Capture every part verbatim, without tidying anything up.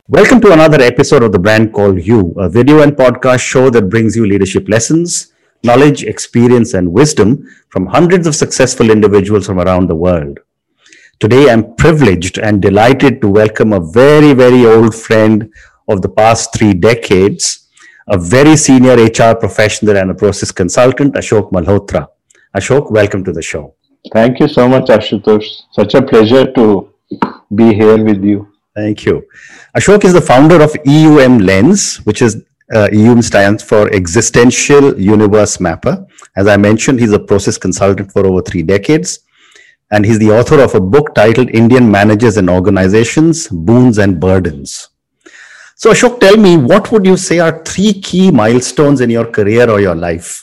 Welcome to another episode of The Brand Called You, a video and podcast show that brings you leadership lessons, knowledge, experience, and wisdom from hundreds of successful individuals from around the world. Today, I'm privileged and delighted to welcome a very, very old friend of the past three decades, a very senior H R professional and a process consultant, Ashok Malhotra. Ashok, welcome to the show. Thank you so much, Ashutosh. Such a pleasure to be here with you. Thank you. Ashok is the founder of E U M Lens, which is uh, E U M stands for Existential Universe Mapper. As I mentioned, he's a process consultant for over three decades, and he's the author of a book titled Indian Managers and Organizations, Boons and Burdens. So Ashok, tell me, what would you say are three key milestones in your career or your life?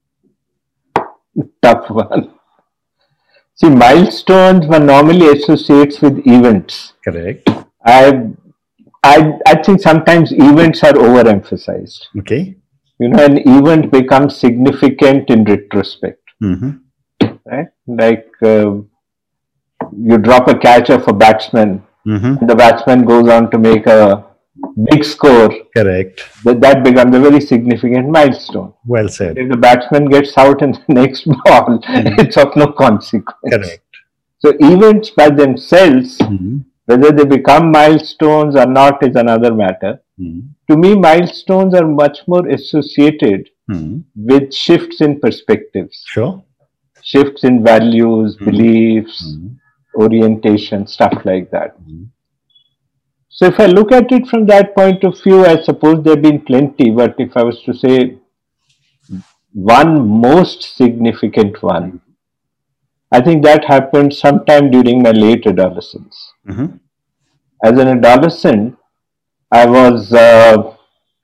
Tough one. See, milestones were normally associated with events. Correct. I, I, I think sometimes events are overemphasized. Okay. You know, an event becomes significant in retrospect. Mm-hmm. Right? Like uh, you drop a catch of a batsman, Mm-hmm. and the batsman goes on to make a big score. Correct. That, that becomes a very significant milestone. Well said. If the batsman gets out in the next ball, Mhm. it's of no consequence. Correct. So events by themselves, Mm-hmm. whether they become milestones or not is another matter. Mm-hmm. To me, milestones are much more associated Mm-hmm. with shifts in perspectives, Sure. shifts in values, Mhm. beliefs, Mm-hmm. orientation, stuff like that. Mhm. So if I look at it from that point of view, I suppose there have been plenty, but if I was to say one most significant one, I think that happened sometime during my late adolescence. Mm-hmm. As an adolescent, I was uh,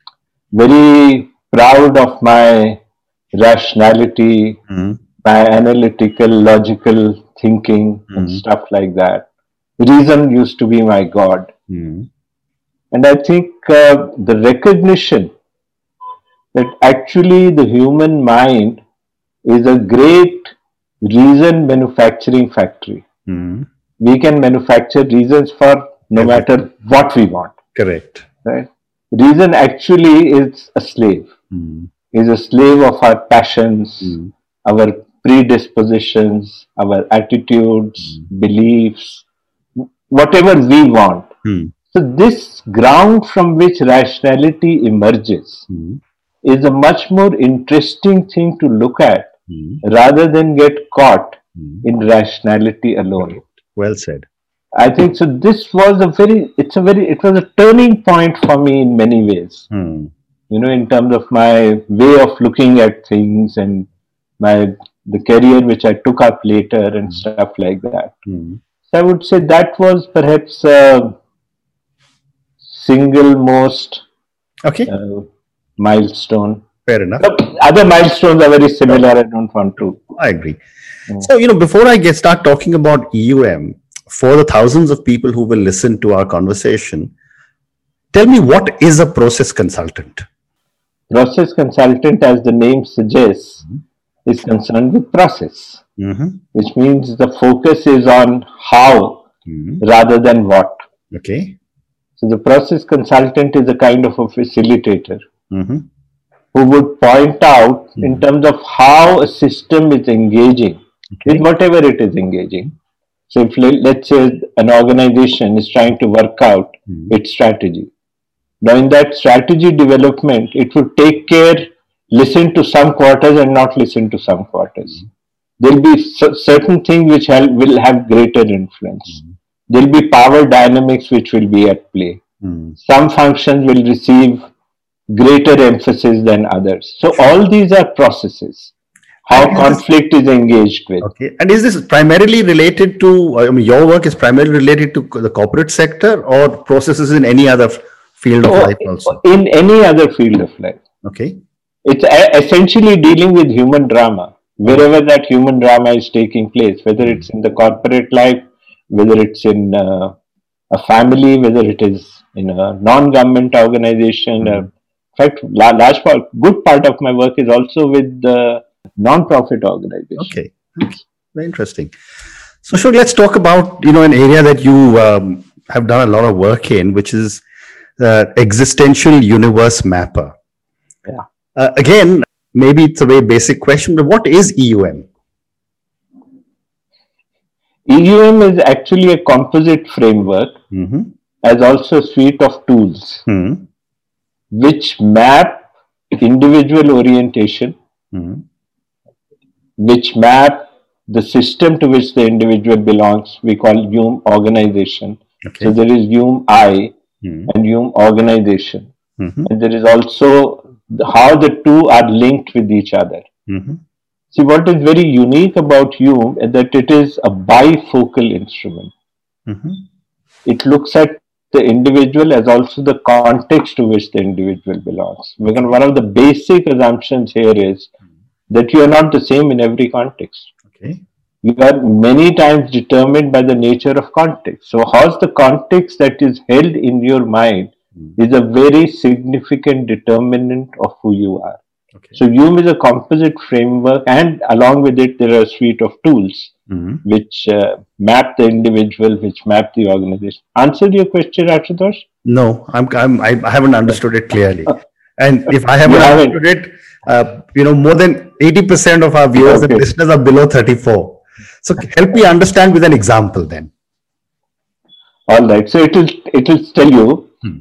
very proud of my rationality, Mm-hmm. my analytical, logical thinking, and Mhm. stuff like that. Reason used to be my God. Mm-hmm. And I think uh, the recognition that actually the human mind is a great reason manufacturing factory. Mm-hmm. We can manufacture reasons for no matter what we want. Correct. Right? Reason actually is a slave, Mm-hmm. is a slave of our passions, Mm-hmm. our predispositions, our attitudes, beliefs, whatever we want. Mm-hmm. So this ground from which rationality emerges Mm-hmm. is a much more interesting thing to look at Mm-hmm. rather than get caught Mm-hmm. in rationality alone. Well said. I think so. This was a very, it's a very, it was a turning point for me in many ways. Mm-hmm. You know, in terms of my way of looking at things and my the career which I took up later and stuff like that. Mm-hmm. So I would say that was perhaps a single most Okay. uh, milestone. Fair enough. But other milestones are very similar. I don't want to. I agree. Mm. So, you know, before I get start talking about E U M, for the thousands of people who will listen to our conversation, tell me, what is a process consultant? Process consultant, as the name suggests, is concerned with process, Mm-hmm. which means the focus is on how Mm-hmm. rather than what. Okay. So the process consultant is a kind of a facilitator Mm-hmm. who would point out in Mhm. terms of how a system is engaging Okay. with whatever it is engaging. So if le- let's say an organization is trying to work out Mhm. its strategy. Now in that strategy development, it would take care, listen to some quarters and not listen to some quarters. There'll be c- certain things which have, will have greater influence. There'll be power dynamics which will be at play. Mm-hmm. Some functions will receive greater emphasis than others. So all these are processes. How And is this- conflict is engaged with. Okay. And is this primarily related to, I mean, your work is primarily related to the corporate sector or processes in any other field of Or life also? in any other field of life. Okay. It's e- essentially dealing with human drama, wherever that human drama is taking place, whether it's in the corporate life, whether it's in uh, a family, whether it is in a non-government organization. Uh, in fact, la- large part, good part of my work is also with the non-profit organization. Okay. Okay. Very interesting. So, Ashok, let's talk about, you know, an area that you um, have done a lot of work in, which is uh, existential universe mapper. Yeah. Uh, again, maybe it's a very basic question, but what is E U M? E U M is actually a composite framework, Mm-hmm. as also a suite of tools Mm-hmm. which map individual orientation, Mm-hmm. which map the system to which the individual belongs. We call Hume organization. Okay. So there is Hume I Mm-hmm. and Hume organization. Mm-hmm. And there is also the, how the two are linked with each other. Mm-hmm. See, what is very unique about Hume is that it is a bifocal instrument. Mm-hmm. It looks at the individual as also the context to which the individual belongs. Because one of the basic assumptions here is that you are not the same in every context. Okay. You are many times determined by the nature of context. So, how's the context that is held in your mind is a very significant determinant of who you are. Okay. So, Hume is a composite framework, and along with it, there are a suite of tools Mm-hmm. which uh, map the individual, which map the organization. Answered your question, Ashutosh? No, I'm, I'm I haven't understood it clearly. And if I haven't You haven't. understood it, uh, you know, more than eighty percent of our viewers and Okay. listeners are below thirty-four. So help me understand with an example then. All right. So it will it will tell you Hmm.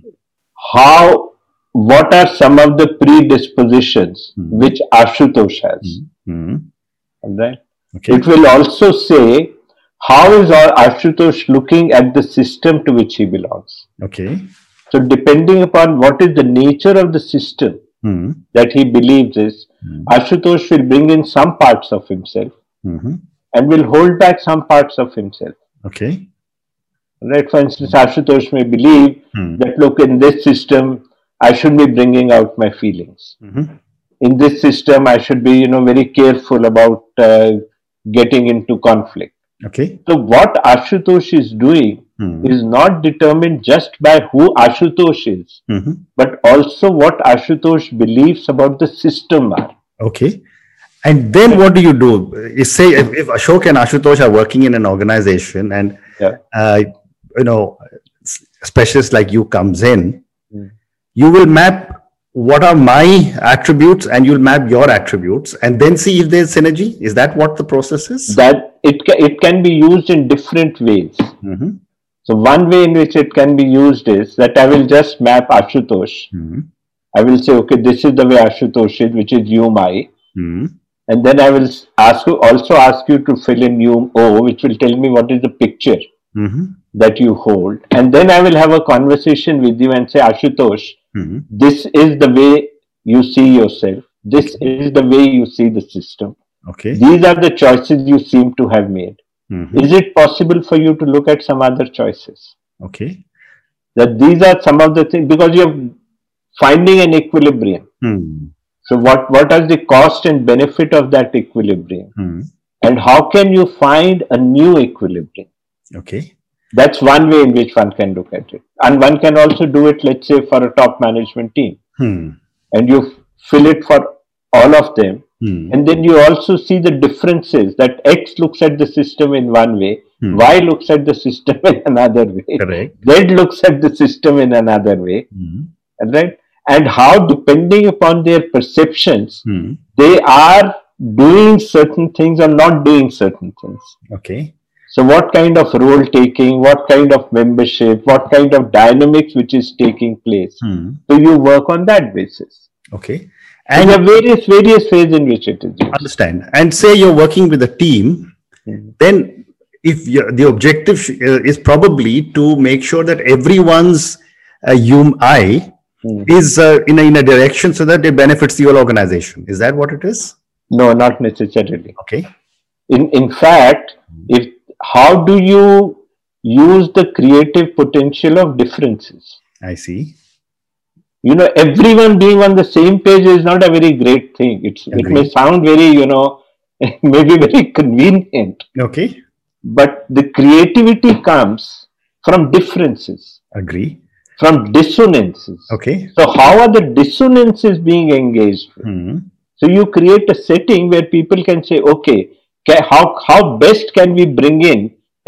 how what are some of the predispositions Hmm. which Ashutosh has. Mm-hmm. All right. Okay. It will also say how is our Ashutosh looking at the system to which he belongs. Okay. So depending upon what is the nature of the system Mm-hmm. that he believes is, Hmm. Ashutosh will bring in some parts of himself Mm-hmm. and will hold back some parts of himself. Okay. Right? For instance, Ashutosh may believe Hmm. that look, in this system, I should be bringing out my feelings. Mm-hmm. In this system, I should be, you know, very careful about uh, getting into conflict. Okay. So what Ashutosh is doing Hmm. is not determined just by who Ashutosh is, Mm-hmm. but also what Ashutosh believes about the system are. Okay. And then what do you do? You say if, if Ashok and Ashutosh are working in an organization and Yeah. uh, you know, a specialist like you comes in, Mm. you will map what are my attributes and you'll map your attributes and then see if there's synergy. Is that what the process is? That it ca- it can be used in different ways. Mm-hmm. So one way in which it can be used is that I will just map Ashutosh. Mm-hmm. I will say, okay, this is the way Ashutosh is, which is Hume I. Mm-hmm. And then I will s- ask you, also ask you to fill in Hume O, which will tell me what is the picture Mm-hmm. that you hold. And then I will have a conversation with you and say, Ashutosh, Mm-hmm. this is the way you see yourself. This is the way you see the system. Okay. These are the choices you seem to have made. Mm-hmm. Is it possible for you to look at some other choices? Okay. That these are some of the things, because you're finding an equilibrium. Mm-hmm. So what, what is the cost and benefit of that equilibrium? Mm-hmm. And how can you find a new equilibrium? Okay. That's one way in which one can look at it. And one can also do it, let's say, for a top management team. Hmm. And you fill it for all of them. Hmm. And then you also see the differences that X looks at the system in one way, Hmm. Y looks at the system in another way, Correct. Z looks at the system in another way, Hmm. right? And how, depending upon their perceptions, Hmm. they are doing certain things or not doing certain things. Okay. So what kind of role taking, what kind of membership, what kind of dynamics which is taking place. Hmm. So you work on that basis. Okay. And And there are various, various ways in which it is used. understand. And say you're working with a team, Mhm. then if you're, the objective sh- uh, is probably to make sure that everyone's uh, Hume I Mhm. is uh, in, a, in a direction so that it benefits the whole organization. Is that what it is? No, not necessarily. Okay. In in fact, if how do you use the creative potential of differences? I see. You know, everyone being on the same page is not a very great thing. It's it may Agreed. sound very, you know, maybe very convenient, Okay. but the creativity comes from differences, Agree. from dissonances. Okay. So how are the dissonances being engaged with? Hmm. So you create a setting where people can say, okay, ca- how how best can we bring in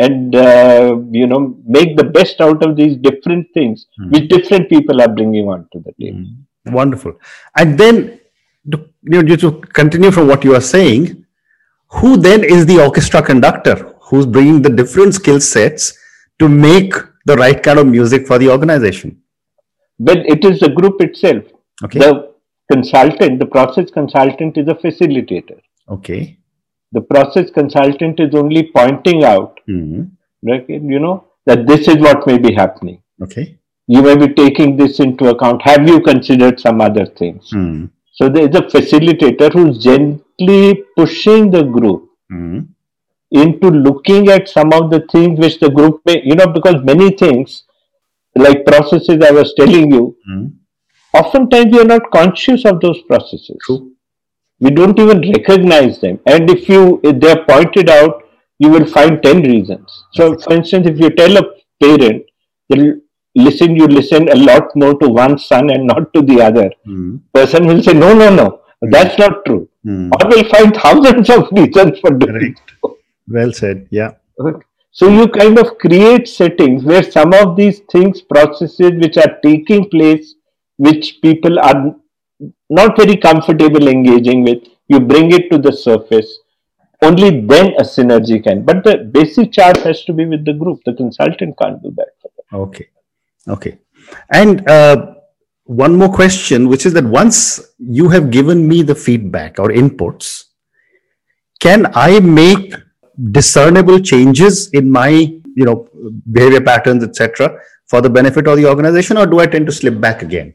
and uh, you know make the best out of these different things Mm. which different people are bringing onto the table. Mm. Wonderful. And then, to, you know, to continue from what you are saying, who then is the orchestra conductor who's bringing the different skill sets to make the right kind of music for the organization? But it is the group itself. Okay. The consultant, the process consultant is a facilitator. Okay. The process consultant is only pointing out, Mm. right, you know, that this is what may be happening. Okay. You may be taking this into account. Have you considered some other things? Mm. So there is a facilitator who's gently pushing the group Mm. into looking at some of the things which the group may, you know, because many things, like processes I was telling you, Mm. oftentimes we are not conscious of those processes. True. We don't even recognize them. And if you if they are pointed out, you will find ten reasons. So, for instance, if you tell a parent, they'll listen, you listen a lot more to one son and not to the other. Mm. Person will say, no, no, no, that's not true. Mm. Or will find thousands of reasons for doing so. Well said. Yeah. So you kind of create settings where some of these things, processes which are taking place, which people are not very comfortable engaging with, you bring it to the surface. Only then a synergy can. But the basic charge has to be with the group. The consultant can't do that for them. Okay. Okay. And uh, one more question, which is that once you have given me the feedback or inputs, can I make discernible changes in my, you know, behavior patterns, et cetera, for the benefit of the organization, or do I tend to slip back again?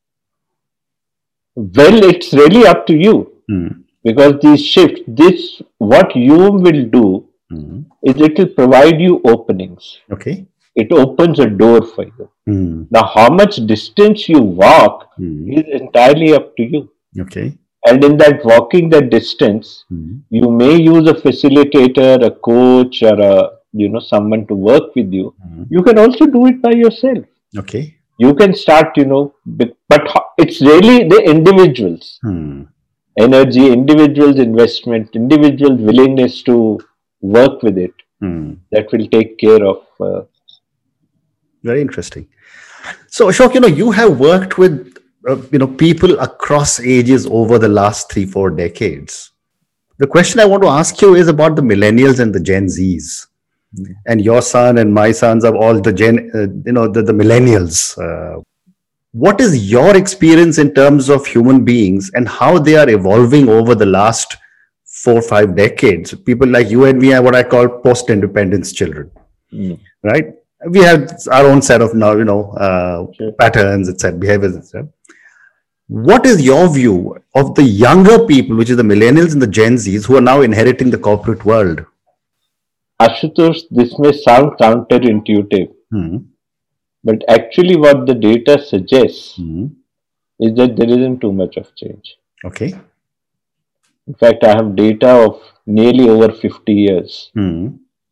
Well, it's really up to you. Hmm. Because these shifts, this, what you will do Hmm. is it will provide you openings. Okay. It opens a door for you. Hmm. Now, how much distance you walk Hmm. is entirely up to you. Okay. And in that walking that distance, Hmm. you may use a facilitator, a coach, or a, you know, someone to work with you. Hmm. You can also do it by yourself. Okay. You can start, you know, but but ho- it's really the individuals' Hmm. energy, individuals' investment, individuals' willingness to work with it Hmm. that will take care of. Uh, Very interesting. So, Ashok, you know, you have worked with, uh, you know, people across ages over the last three, four decades. The question I want to ask you is about the millennials and the Gen Zs. And your son and my sons are all the Gen, uh, you know, the, the millennials. Uh, what is your experience in terms of human beings and how they are evolving over the last four, five decades? People like you and me are what I call post-independence children, mm. right? We have our own set of now, you know, uh, Sure. patterns, et cetera, behaviors, et cetera. What is your view of the younger people, which is the millennials and the Gen Zs, who are now inheriting the corporate world? Ashutosh, this may sound counterintuitive, Hmm. but actually, what the data suggests Hmm. is that there isn't too much of change. Okay. In fact, I have data of nearly over fifty years. Hmm.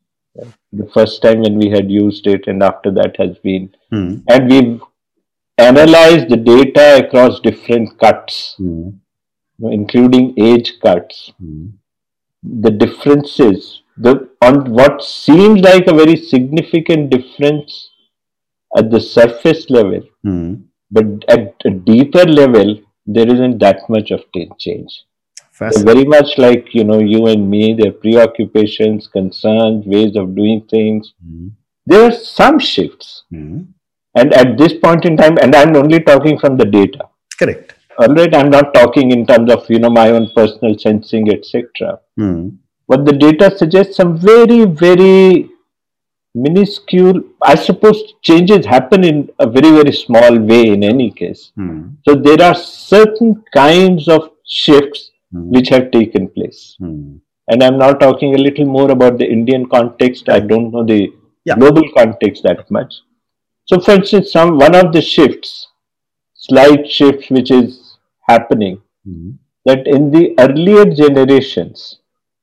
The first time when we had used it, and after that has been, Hmm. and we've analyzed the data across different cuts, Hmm. you know, including age cuts. Hmm. The differences, the on what seems like a very significant difference at the surface level, Hmm. but at a deeper level, there isn't that much of t- change. They're Fascinating. very much like, you know, you and me, their preoccupations, concerns, ways of doing things. Hmm. There are some shifts. Hmm. And at this point in time, and I'm only talking from the data. Correct. All right, I'm not talking in terms of, you know, my own personal sensing, et cetera. Hmm. But the data suggests some very, very minuscule, I suppose changes happen in a very, very small way in any case. Hmm. So there are certain kinds of shifts Hmm. which have taken place. Hmm. And I'm now talking a little more about the Indian context. I don't know the Yeah. global context that much. So, for instance, some one of the shifts, slight shifts which is happening, Hmm. that in the earlier generations,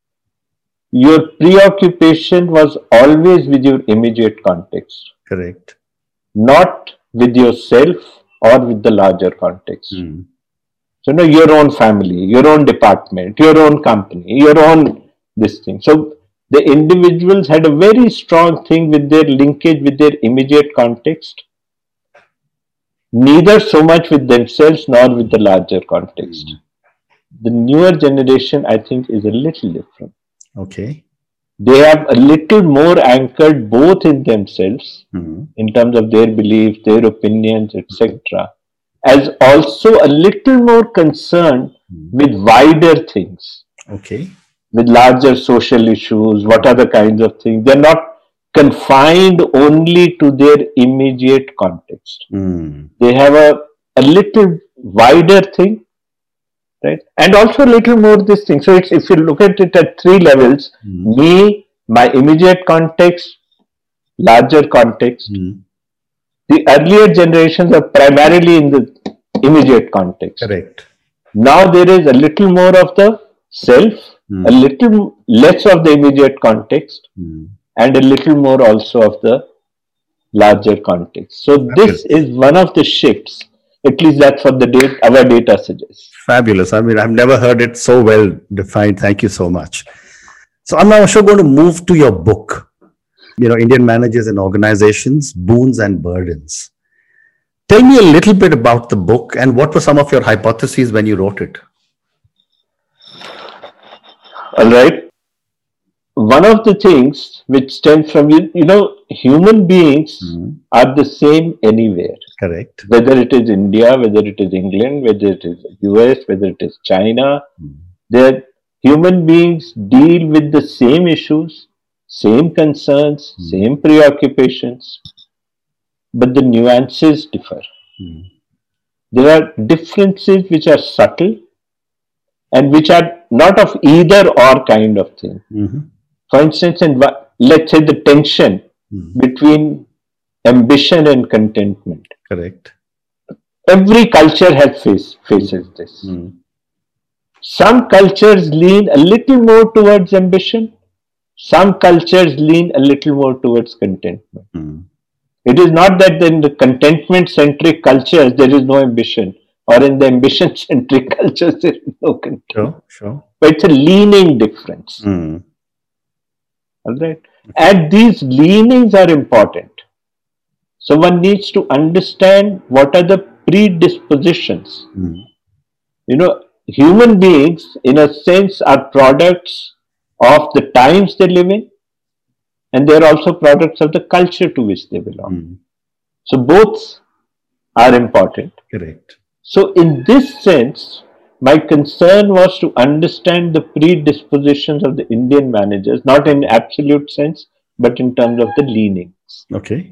your preoccupation was always with your immediate context, Correct. not with yourself or with the larger context. Hmm. So, you know, your own family, your own department, your own company, your own this thing. So, The individuals had a very strong thing with their linkage with their immediate context, neither so much with themselves nor with the larger context. The newer generation, I think, is a little different. Okay. They have a little more anchored both in themselves, Mm-hmm. in terms of their beliefs, their opinions, et cetera, as also a little more concerned with wider things, Okay. with larger social issues. What are the kinds of things? They're not confined only to their immediate context. Mm. They have a, a little wider thing, right? And also a little more this thing. So it's, if you look at it at three levels, Mm. me, my immediate context, larger context. Mm. The earlier generations are primarily in the immediate context. Correct. Now there is a little more of the self, Mm. a little less of the immediate context, Mm. and a little more also of the larger context. So this is one of the shifts. At least that's what the data, our data suggests. Fabulous. I mean, I've never heard it so well defined. Thank you so much. So I'm now also going to move to your book, you know, Indian Managers and Organizations, Boons and Burdens. Tell me a little bit about the book and what were some of your hypotheses when you wrote it? All right. One of the things which stems from, you, you know, human beings Mm. are the same anywhere. Correct. Whether it is India, whether it is England, whether it is U S, whether it is China, Mm. they're human beings deal with the same issues, same concerns, Mm. same preoccupations, but the nuances differ. Mm. There are differences which are subtle and which are not of either or kind of thing. Mhm. For instance, in wha- let's say the tension Mm. between ambition and contentment. Correct. Every culture has face, faces this. Mm. Some cultures lean a little more towards ambition. Some cultures lean a little more towards contentment. Mm. It is not that in the contentment-centric cultures there is no ambition, or in the ambition-centric cultures there is no contentment. Sure, sure. But it's a leaning difference. Mm. All right. And these leanings are important. So one needs to understand what are the predispositions. Mm. You know, human beings, in a sense, are products of the times they live in, and they're also products of the culture to which they belong. Mm. So both are important. Correct. So in this sense, my concern was to understand the predispositions of the Indian managers, not in absolute sense, but in terms of the leanings. Okay.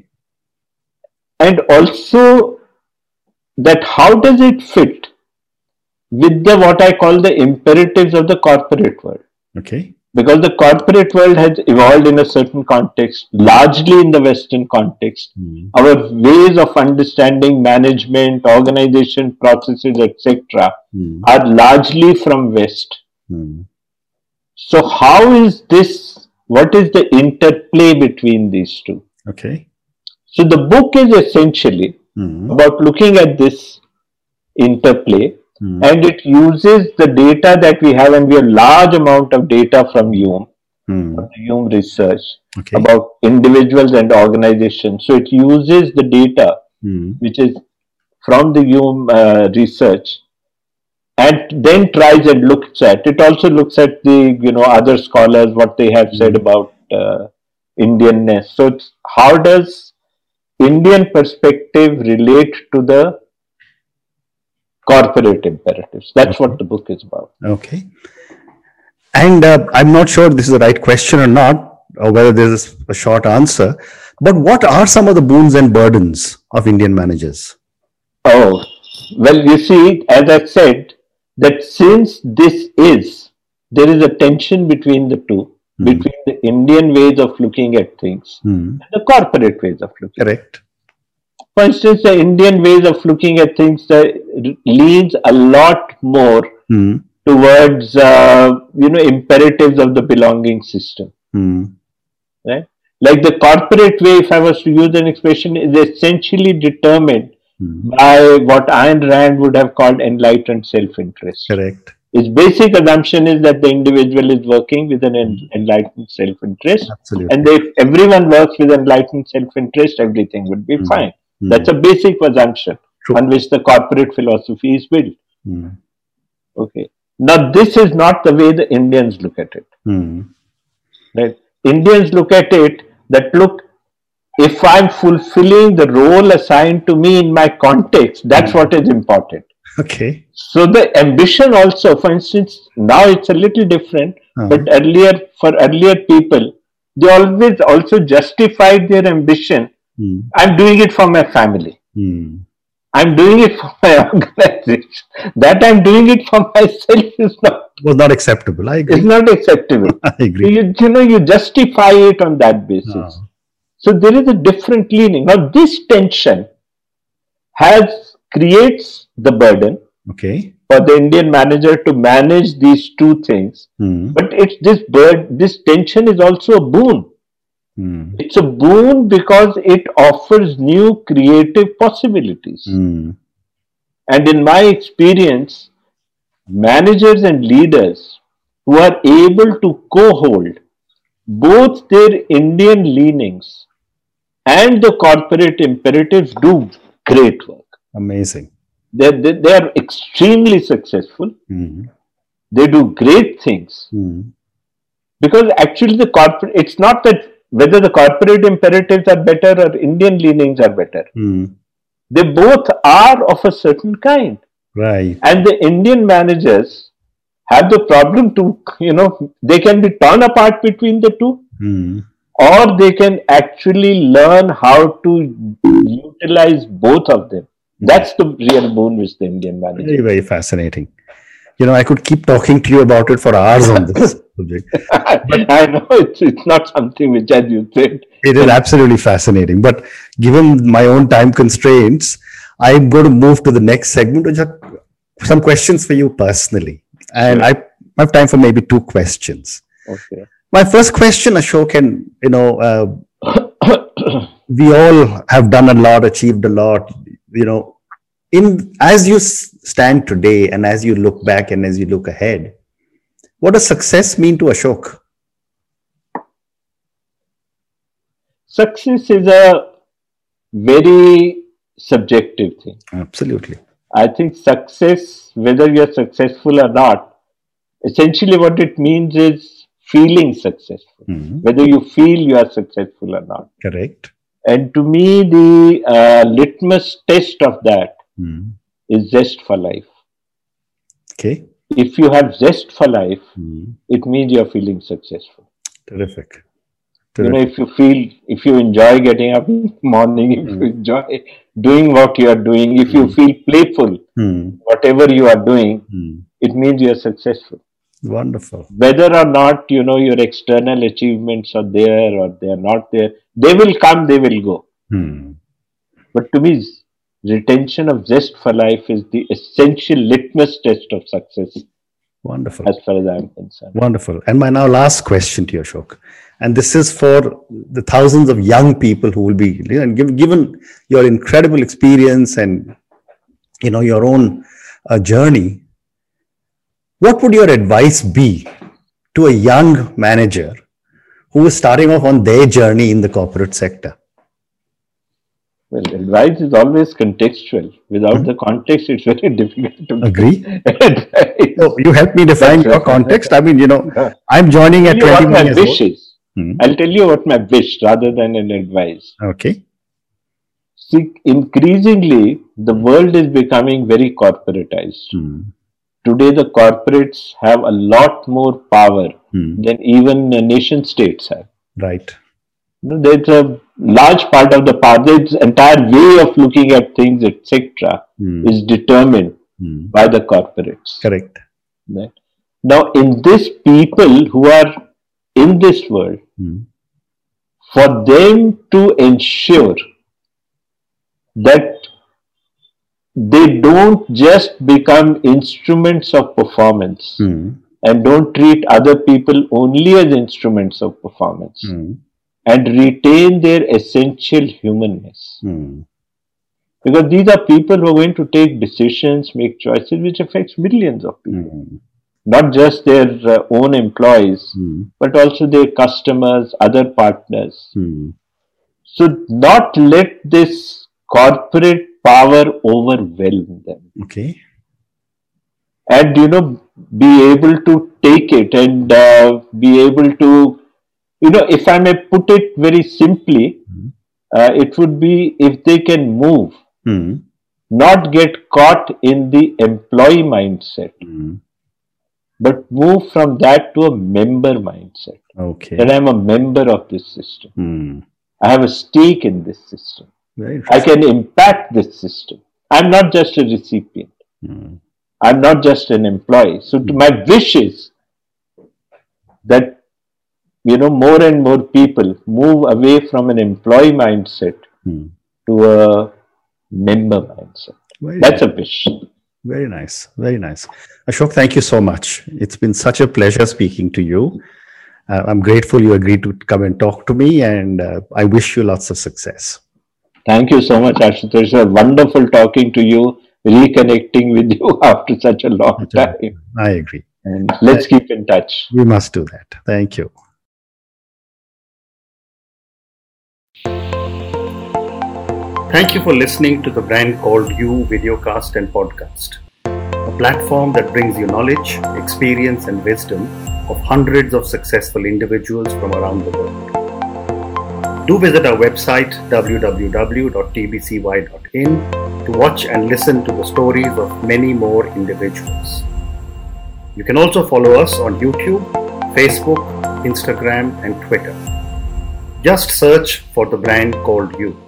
And also that how does it fit with the what I call the imperatives of the corporate world? Okay. Because the corporate world has evolved in a certain context, largely in the Western context. Mm. Our ways of understanding management, organization, processes, et cetera Mm. are largely from West. Mm. So how is this, what is the interplay between these two? Okay. So the book is essentially Mm. about looking at this interplay, Mm. and it uses the data that we have, and we have large amount of data from Hume, Mm. from the Hume research Okay. about individuals and organizations. So it uses the data Mm. which is from the Hume uh, research, and then tries and looks at it. Also looks at the, you know, other scholars, what they have said about uh, Indianness. So it's, how does Indian perspective relate to the corporate imperatives? That's what the book is about. Okay. And uh, I'm not sure this is the right question or not, or whether there's a short answer, but what are some of the boons and burdens of Indian managers? Oh, well, you see, as I said, that since this is, there is a tension between the two, Mm. between the Indian ways of looking at things Mm. and the corporate ways of looking. Correct. For instance, the Indian ways of looking at things that leans a lot more Mm. towards, uh, you know, imperatives of the belonging system, Mm. right? Like the corporate way, if I was to use an expression, is essentially determined Mm. by what Ayn Rand would have called enlightened self-interest. Correct. Its basic assumption is that the individual is working with an en- enlightened self-interest, Absolutely. and if everyone works with enlightened self-interest, everything would be Mm. fine. Mm. That's a basic assumption True. on which the corporate philosophy is built. Mm. Okay. Now, this is not the way the Indians look at it. Mm. Right? Indians look at it that, look, if I'm fulfilling the role assigned to me in my context, that's what is important. Okay. So the ambition also, for instance, now it's a little different, Uh-huh. but earlier, for earlier people, they always also justified their ambition. Mm. I'm doing it for my family. Mm. I'm doing it for my organization. That I'm doing it for myself is not, Was not acceptable. I agree. is not acceptable. I agree. You, you know, you justify it on that basis. Ah. So there is a different leaning. Now this tension has creates the burden Okay. for the Indian manager to manage these two things. Mm. But it's this bird, this tension is also a boon. Mm. It's a boon because it offers new creative possibilities. Mm. And in my experience, managers and leaders who are able to co-hold both their Indian leanings and the corporate imperatives do great work. Amazing. They, they, they are extremely successful. Mm. They do great things. Mm. Because actually the corporate, it's not that whether the corporate imperatives are better or Indian leanings are better. Mm. They both are of a certain kind. Right. And the Indian managers have the problem to, you know, they can be torn apart between the two, Mm. or they can actually learn how to utilize both of them. That's the real boon with the Indian manager. Very, very fascinating. You know, I could keep talking to you about it for hours on this subject. I know it's, it's not something which, as you said, It is absolutely fascinating. But given my own time constraints, I'm going to move to the next segment, which are some questions for you personally. And I have time for maybe two questions. okay. My first question, Ashok, and you know, uh, we all have done a lot, achieved a lot. You know, in as you s- stand today, and as you look back, and as you look ahead, what does success mean to Ashok? Success is a very subjective thing. Absolutely. I think success, whether you're successful or not, essentially what it means is feeling successful, Mhm. whether you feel you are successful or not. Correct. And to me, the uh, litmus test of that Mhm. is zest for life. Okay. If you have zest for life, Mhm. it means you're feeling successful. Terrific. You know, Terrific. if you feel, if you enjoy getting up in the morning, if you enjoy doing what you are doing, if you feel playful, Mhm. whatever you are doing, Mhm. it means you are successful. Wonderful. Whether or not, you know, your external achievements are there or they are not there, they will come, they will go. Hmm. But to me, retention of zest for life is the essential litmus test of success, Wonderful. as far as I am concerned. Wonderful. And my now last question to you, Ashok. And this is for the thousands of young people who will be, you know, given, given your incredible experience and, you know, your own uh, journey, what would your advice be to a young manager who is starting off on their journey in the corporate sector? Well, advice is always contextual. Without the context, it's very difficult to Agree? give advice. So you help me define That's your right. context. I mean, you know, I'm joining at I'll tell you what my twenty-one years wish old. is. Hmm. I'll tell you what my wish rather than an advice. Okay. See, increasingly, the world is becoming very corporatized. Hmm. Today, the corporates have a lot more power Hmm. than even uh, nation states have. Right. You know, there's a large part of the power, this entire way of looking at things, et cetera, Hmm. is determined Hmm. by the corporates. Correct. Right? Now, in this, people who are in this world, Hmm. for them to ensure that they don't just become instruments of performance Hmm. and don't treat other people only as instruments of performance Hmm. and retain their essential humanness. Hmm. Because these are people who are going to take decisions, make choices which affects millions of people. Hmm. not just their uh, own employees, mm. but also their customers, other partners. Mm. So not let this corporate power overwhelm them. Okay. And, you know, be able to take it and uh, be able to, you know, if I may put it very simply, mm. uh, it would be if they can move, mm. not get caught in the employee mindset, mm. but move from that to a member mindset. Okay. That I'm a member of this system. Mm. I have a stake in this system. Very I interesting. can impact this system. I'm not just a recipient. Mm. I'm not just an employee. So to my wish is that, you know, more and more people move away from an employee mindset Mm. to a member mindset. Very That's nice. a wish. Very nice. Very nice. Ashok, thank you so much. It's been such a pleasure speaking to you. Uh, I'm grateful you agreed to come and talk to me, and uh, I wish you lots of success. Thank you so much, Ashutosh. It was wonderful talking to you, reconnecting with you after such a long time. I agree. And let's keep in touch. We must do that. Thank you. Thank you for listening to the Brand Called You videocast and podcast, a platform that brings you knowledge, experience, and wisdom of hundreds of successful individuals from around the world. Do visit our website w w w dot t b c y dot in to watch and listen to the stories of many more individuals. You can also follow us on YouTube, Facebook, Instagram, and Twitter. Just search for the Brand Called You.